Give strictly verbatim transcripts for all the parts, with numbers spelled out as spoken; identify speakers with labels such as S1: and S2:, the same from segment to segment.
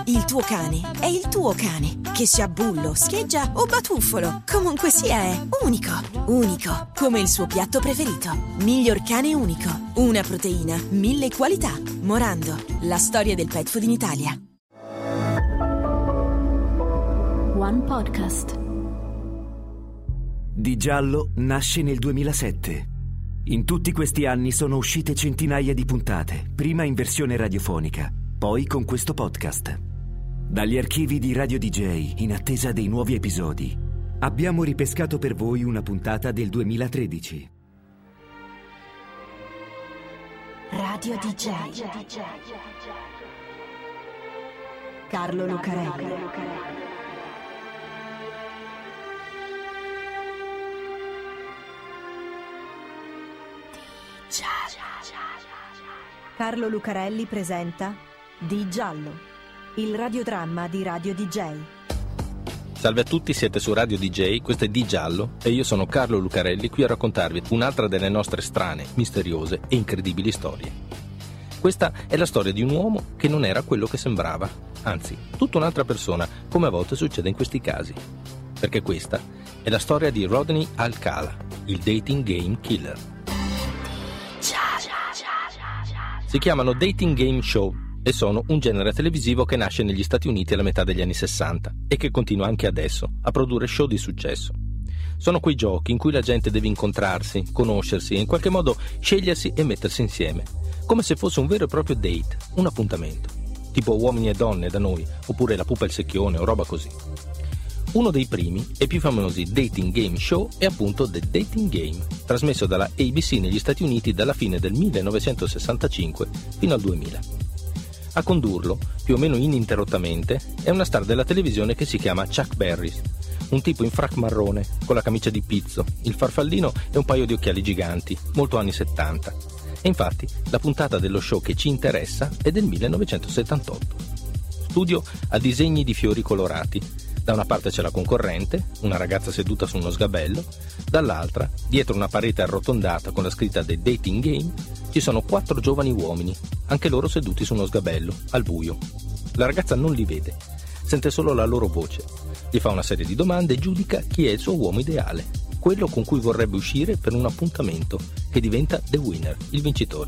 S1: Il tuo cane è il tuo cane. Che sia bullo, scheggia o batuffolo, comunque sia è unico. Unico, come il suo piatto preferito. Miglior cane unico. Una proteina, mille qualità. Morando, la storia del pet food in Italia.
S2: One Podcast.
S3: Di Giallo nasce nel duemilasette. In tutti questi anni sono uscite centinaia di puntate, prima in versione radiofonica, poi con questo podcast. Dagli archivi di Radio D J, in attesa dei nuovi episodi, abbiamo ripescato per voi una puntata del duemilatredici.
S2: Radio D J. Carlo Lucarelli. Carlo Lucarelli presenta Di Giallo, il radiodramma di Radio D J.
S4: Salve a tutti, siete su Radio D J, questo è Di Giallo e io sono Carlo Lucarelli, qui a raccontarvi un'altra delle nostre strane, misteriose e incredibili storie. Questa è la storia di un uomo che non era quello che sembrava, anzi, tutta un'altra persona, come a volte succede in questi casi. Perché questa è la storia di Rodney Alcala, il dating game killer. Si chiamano dating game show e sono un genere televisivo che nasce negli Stati Uniti alla metà degli anni sessanta e che continua anche adesso a produrre show di successo. Sono quei giochi in cui la gente deve incontrarsi, conoscersi e in qualche modo scegliersi e mettersi insieme, come se fosse un vero e proprio date, un appuntamento, tipo Uomini e Donne da noi, oppure La pupa e il secchione o roba così. Uno dei primi e più famosi dating game show è appunto The Dating Game, trasmesso dalla A B C negli Stati Uniti dalla fine del millenovecentosessantacinque fino al duemila. A condurlo, più o meno ininterrottamente, è una star della televisione che si chiama Chuck Berry, un tipo in frac marrone, con la camicia di pizzo, il farfallino e un paio di occhiali giganti, molto anni settanta. E infatti, la puntata dello show che ci interessa è del millenovecentosettantotto. Studio a disegni di fiori colorati. Da una parte c'è la concorrente, una ragazza seduta su uno sgabello, dall'altra, dietro una parete arrotondata con la scritta The Dating Game, ci sono quattro giovani uomini, anche loro seduti su uno sgabello, al buio. La ragazza non li vede, sente solo la loro voce, gli fa una serie di domande e giudica chi è il suo uomo ideale, quello con cui vorrebbe uscire per un appuntamento, che diventa The Winner, il vincitore.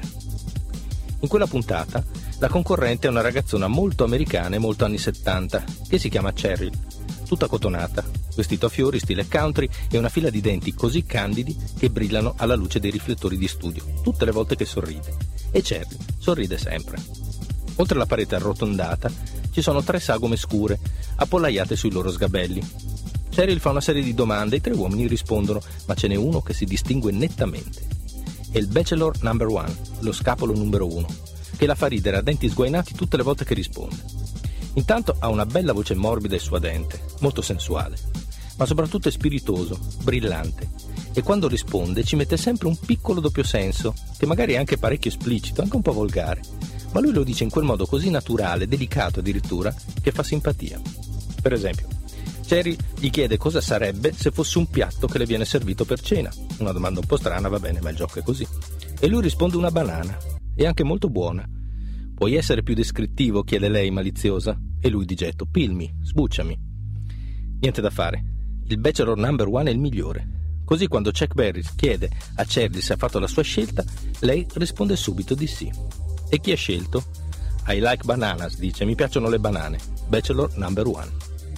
S4: In quella puntata, la concorrente è una ragazzona molto americana e molto anni settanta, che si chiama Cheryl, tutta cotonata, vestito a fiori stile country e una fila di denti così candidi che brillano alla luce dei riflettori di studio, tutte le volte che sorride. E Cheryl sorride sempre. Oltre alla parete arrotondata ci sono tre sagome scure, appollaiate sui loro sgabelli. Cheryl fa una serie di domande e i tre uomini rispondono, ma ce n'è uno che si distingue nettamente. È il Bachelor number one, lo scapolo numero uno, che la fa ridere a denti sguainati tutte le volte che risponde. Intanto ha una bella voce morbida e suadente, molto sensuale, ma soprattutto è spiritoso, brillante, e quando risponde ci mette sempre un piccolo doppio senso, che magari è anche parecchio esplicito, anche un po' volgare, ma lui lo dice in quel modo così naturale, delicato addirittura, che fa simpatia. Per esempio, Cheryl gli chiede cosa sarebbe se fosse un piatto che le viene servito per cena. Una domanda un po' strana, va bene, ma il gioco è così. E lui risponde una banana, e anche molto buona. Puoi essere più descrittivo, chiede lei maliziosa, e lui di getto, pilmi, sbucciami. Niente da fare, il Bachelor number one è il migliore. Così quando Chuck Berry chiede a Cheryl se ha fatto la sua scelta, lei risponde subito di sì. E chi ha scelto? I like bananas, dice, mi piacciono le banane, Bachelor number one.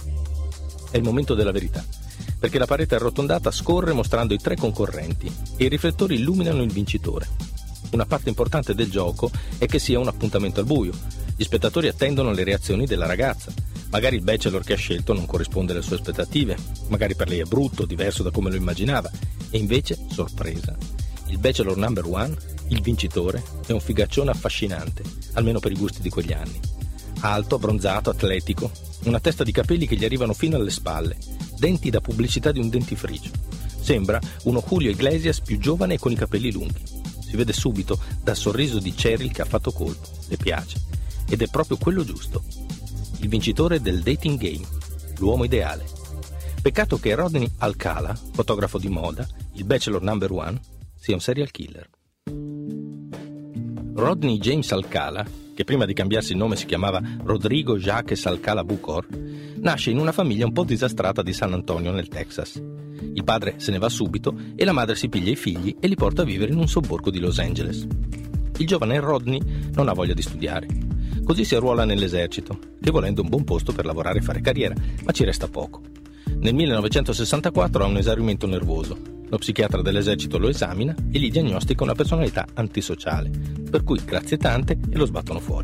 S4: È il momento della verità, perché la parete arrotondata scorre mostrando i tre concorrenti e i riflettori illuminano il vincitore. Una parte importante del gioco è che sia un appuntamento al buio. Gli spettatori attendono le reazioni della ragazza. Magari il bachelor che ha scelto non corrisponde alle sue aspettative, magari per lei è brutto, diverso da come lo immaginava, e invece, sorpresa, il bachelor number one, il vincitore, è un figaccione affascinante, almeno per i gusti di quegli anni. Alto, abbronzato, atletico, una testa di capelli che gli arrivano fino alle spalle, denti da pubblicità di un dentifricio. Sembra uno Julio Iglesias più giovane e con i capelli lunghi. Si vede subito dal sorriso di Cheryl che ha fatto colpo, le piace, ed è proprio quello giusto. Il vincitore del dating game, l'uomo ideale. Peccato che Rodney Alcala, fotografo di moda, il bachelor number one, sia un serial killer. Rodney James Alcala, che prima di cambiarsi il nome si chiamava Rodrigo Jacques Alcala Bucor, nasce in una famiglia un po' disastrata di San Antonio nel Texas. Il padre se ne va subito e la madre si piglia i figli e li porta a vivere in un sobborgo di Los Angeles. Il giovane Rodney non ha voglia di studiare, così si arruola nell'esercito, che volendo è un buon posto per lavorare e fare carriera, ma ci resta poco. Nel millenovecentosessantaquattro ha un esaurimento nervoso. Lo psichiatra dell'esercito lo esamina e gli diagnostica una personalità antisociale, per cui grazie tante e lo sbattono fuori.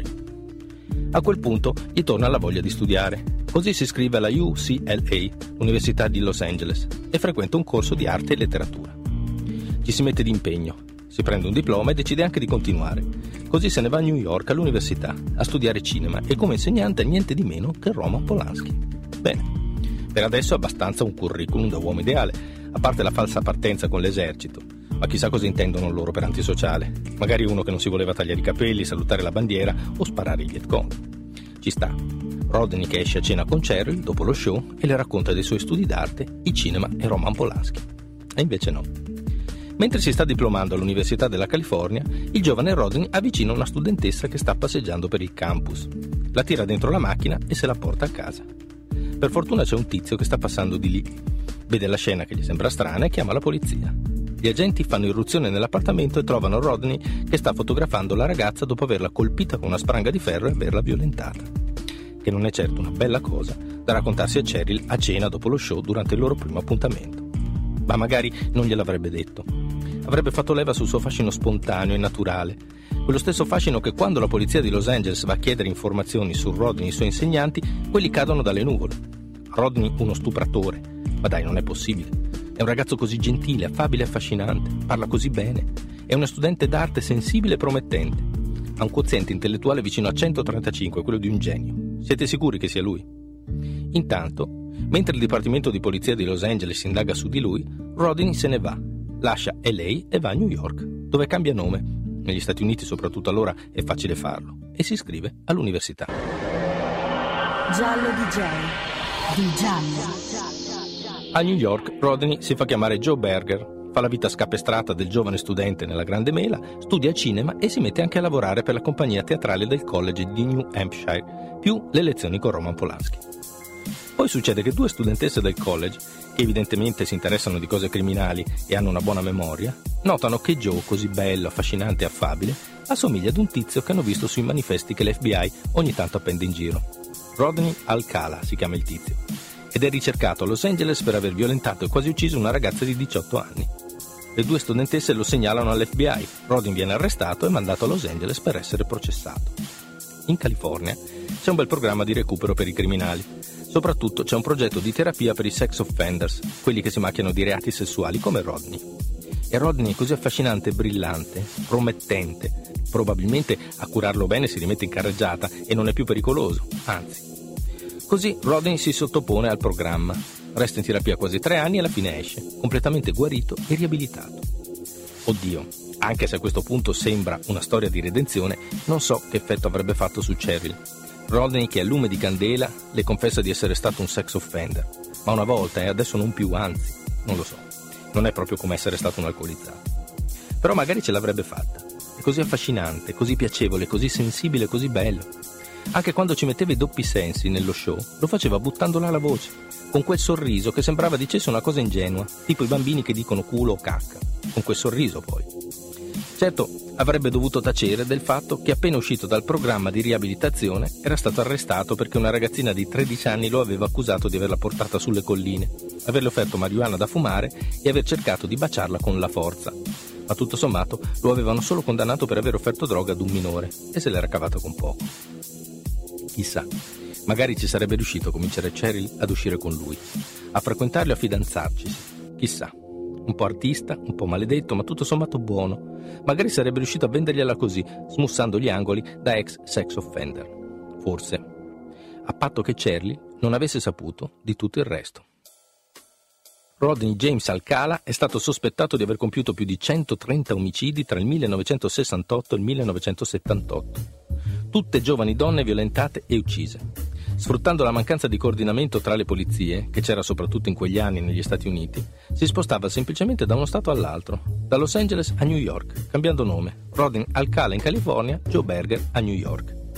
S4: A quel punto gli torna la voglia di studiare, così si iscrive alla U C L A, l'Università di Los Angeles, e frequenta un corso di arte e letteratura. Ci si mette d'impegno, si prende un diploma e decide anche di continuare. Così se ne va a New York all'università a studiare cinema e come insegnante niente di meno che Roman Polanski. Bene, per adesso è abbastanza un curriculum da uomo ideale, a parte la falsa partenza con l'esercito. Ma chissà cosa intendono loro per antisociale. Magari uno che non si voleva tagliare i capelli, salutare la bandiera o sparare i Viet Cong. Ci sta. Rodney che esce a cena con Cheryl dopo lo show e le racconta dei suoi studi d'arte, il cinema e Roman Polanski. E invece no. Mentre si sta diplomando all'Università della California, il giovane Rodney avvicina una studentessa che sta passeggiando per il campus. La tira dentro la macchina e se la porta a casa. Per fortuna c'è un tizio che sta passando di lì. Vede la scena che gli sembra strana e chiama la polizia. Gli agenti fanno irruzione nell'appartamento e trovano Rodney che sta fotografando la ragazza dopo averla colpita con una spranga di ferro e averla violentata. Che non è certo una bella cosa da raccontarsi a Cheryl a cena dopo lo show durante il loro primo appuntamento. Ma magari non gliel'avrebbe detto. Avrebbe fatto leva sul suo fascino spontaneo e naturale, quello stesso fascino che quando la polizia di Los Angeles va a chiedere informazioni su Rodney e i suoi insegnanti, quelli cadono dalle nuvole. Rodney uno stupratore, ma dai, non è possibile. È un ragazzo così gentile, affabile e affascinante, parla così bene, è una studente d'arte sensibile e promettente. Ha un quoziente intellettuale vicino a centotrentacinque, quello di un genio. Siete sicuri che sia lui? Intanto, mentre il Dipartimento di Polizia di Los Angeles indaga su di lui, Rodney se ne va, lascia L A e va a New York, dove cambia nome. Negli Stati Uniti, soprattutto allora, è facile farlo, e si iscrive all'università.
S2: Giallo D J di Giallo.
S4: A New York, Rodney si fa chiamare Joe Berger, fa la vita scapestrata del giovane studente nella Grande Mela, studia cinema e si mette anche a lavorare per la compagnia teatrale del college di New Hampshire, più le lezioni con Roman Polanski. Poi succede che due studentesse del college, che evidentemente si interessano di cose criminali e hanno una buona memoria, notano che Joe, così bello, affascinante e affabile, assomiglia ad un tizio che hanno visto sui manifesti che l'F B I ogni tanto appende in giro. Rodney Alcala si chiama il tizio, ed è ricercato a Los Angeles per aver violentato e quasi ucciso una ragazza di diciotto anni. Le due studentesse lo segnalano all'F B I, Rodney viene arrestato e mandato a Los Angeles per essere processato. In California c'è un bel programma di recupero per i criminali. Soprattutto c'è un progetto di terapia per i sex offenders, quelli che si macchiano di reati sessuali come Rodney. E Rodney è così affascinante e brillante, promettente, probabilmente a curarlo bene si rimette in carreggiata e non è più pericoloso, anzi. Così Rodney si sottopone al programma, resta in terapia quasi tre anni e alla fine esce, completamente guarito e riabilitato. Oddio, anche se a questo punto sembra una storia di redenzione, non so che effetto avrebbe fatto su Cheryl. Rodney, che a lume di candela, le confessa di essere stato un sex offender, ma una volta e adesso non più, anzi, non lo so, non è proprio come essere stato un alcolizzato. Però magari ce l'avrebbe fatta, è così affascinante, così piacevole, così sensibile, così bello. Anche quando ci metteva i doppi sensi nello show, lo faceva buttandola alla voce, con quel sorriso che sembrava dicesse una cosa ingenua, tipo i bambini che dicono culo o cacca, con quel sorriso poi. Certo, avrebbe dovuto tacere del fatto che appena uscito dal programma di riabilitazione era stato arrestato perché una ragazzina di tredici anni lo aveva accusato di averla portata sulle colline, averle offerto marijuana da fumare e aver cercato di baciarla con la forza. Ma tutto sommato lo avevano solo condannato per aver offerto droga ad un minore e se l'era cavato con poco. Chissà, magari ci sarebbe riuscito a convincere Cheryl ad uscire con lui, a frequentarlo e a fidanzarcisi. Chissà, un po' artista, un po' maledetto, ma tutto sommato buono. Magari sarebbe riuscito a vendergliela così, smussando gli angoli da ex sex offender. Forse, a patto che Cheryl non avesse saputo di tutto il resto. Rodney James Alcala è stato sospettato di aver compiuto più di centotrenta omicidi tra il millenovecentosessantotto e il millenovecentosettantotto. Tutte giovani donne violentate e uccise. Sfruttando la mancanza di coordinamento tra le polizie, che c'era soprattutto in quegli anni negli Stati Uniti, si spostava semplicemente da uno stato all'altro, da Los Angeles a New York, cambiando nome. Rodney Alcala in California, Joe Berger a New York.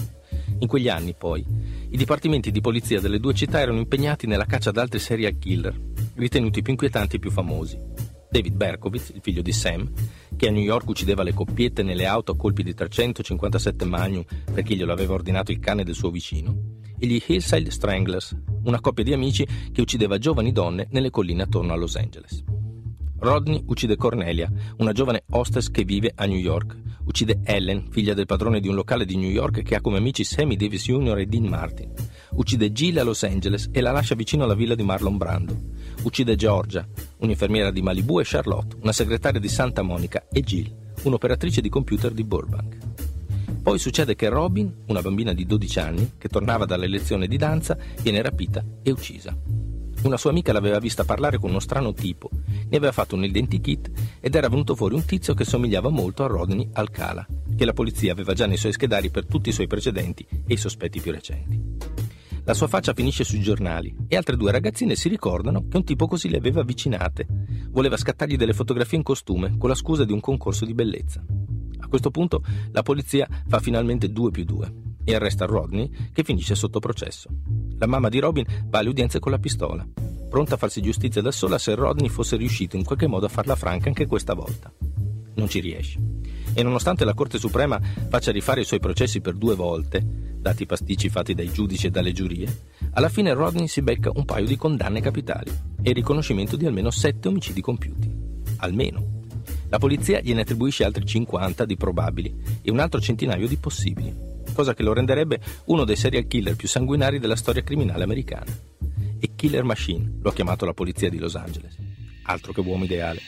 S4: In quegli anni, poi, i dipartimenti di polizia delle due città erano impegnati nella caccia ad altri serial killer, ritenuti più inquietanti e più famosi. David Berkowitz, il figlio di Sam, che a New York uccideva le coppiette nelle auto a colpi di trecentocinquantasette Magnum perché glielo aveva ordinato il cane del suo vicino, e gli Hillside Stranglers, una coppia di amici che uccideva giovani donne nelle colline attorno a Los Angeles. Rodney uccide Cornelia, una giovane hostess che vive a New York. Uccide Ellen, figlia del padrone di un locale di New York che ha come amici Sammy Davis junior e Dean Martin. Uccide Jill a Los Angeles e la lascia vicino alla villa di Marlon Brando. Uccide Georgia, un'infermiera di Malibu, e Charlotte, una segretaria di Santa Monica, e Jill, un'operatrice di computer di Burbank. Poi succede che Robin, una bambina di dodici anni, che tornava dalle lezioni di danza, viene rapita e uccisa. Una sua amica l'aveva vista parlare con uno strano tipo, ne aveva fatto un identikit ed era venuto fuori un tizio che somigliava molto a Rodney Alcala, che la polizia aveva già nei suoi schedari per tutti i suoi precedenti e i sospetti più recenti. La sua faccia finisce sui giornali e altre due ragazzine si ricordano che un tipo così le aveva avvicinate. Voleva scattargli delle fotografie in costume con la scusa di un concorso di bellezza. A questo punto la polizia fa finalmente due più due e arresta Rodney, che finisce sotto processo. La mamma di Robin va alle udienze con la pistola, pronta a farsi giustizia da sola se Rodney fosse riuscito in qualche modo a farla franca anche questa volta. Non ci riesce. E nonostante la Corte Suprema faccia rifare i suoi processi per due volte, dati i pasticci fatti dai giudici e dalle giurie, alla fine Rodney si becca un paio di condanne capitali e il riconoscimento di almeno sette omicidi compiuti. Almeno. La polizia gliene attribuisce altri cinquanta di probabili e un altro centinaio di possibili, cosa che lo renderebbe uno dei serial killer più sanguinari della storia criminale americana. E Killer Machine lo ha chiamato la polizia di Los Angeles. Altro che uomo ideale.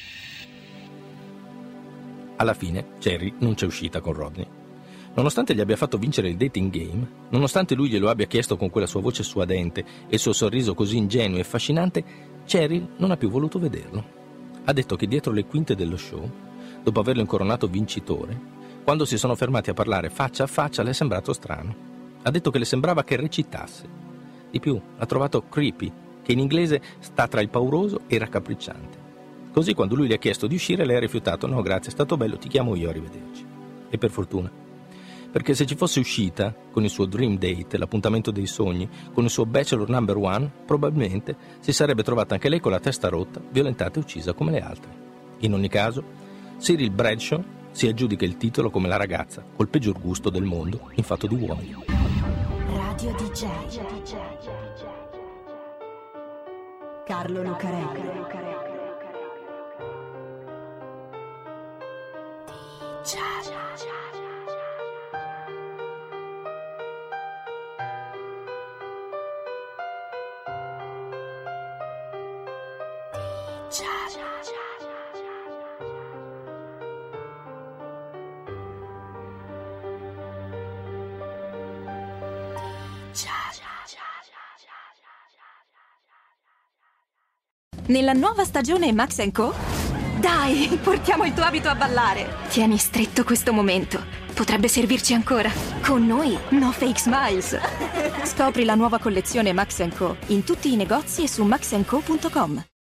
S4: Alla fine Cherry non c'è uscita con Rodney. Nonostante gli abbia fatto vincere il dating game, nonostante lui glielo abbia chiesto con quella sua voce suadente e il suo sorriso così ingenuo e affascinante, Cheryl non ha più voluto vederlo. Ha detto che dietro le quinte dello show, dopo averlo incoronato vincitore, quando si sono fermati a parlare faccia a faccia le è sembrato strano. Ha detto che le sembrava che recitasse. Di più, ha trovato creepy, che in inglese sta tra il pauroso e il raccapricciante. Così quando lui le ha chiesto di uscire, lei ha rifiutato: no grazie, è stato bello, ti chiamo io, arrivederci. E per fortuna. Perché se ci fosse uscita con il suo dream date, l'appuntamento dei sogni, con il suo bachelor number one, probabilmente si sarebbe trovata anche lei con la testa rotta, violentata e uccisa come le altre. In ogni caso, Cyril Bradshaw si aggiudica il titolo come la ragazza col peggior gusto del mondo in fatto di uomini.
S2: Radio D J Carlo Lucarelli. D J
S1: Nella nuova stagione Max and Co? Dai, portiamo il tuo abito a ballare. Tieni stretto questo momento. Potrebbe servirci ancora. Con noi, no fake smiles. Scopri la nuova collezione Max and Co in tutti i negozi e su max and co punto com.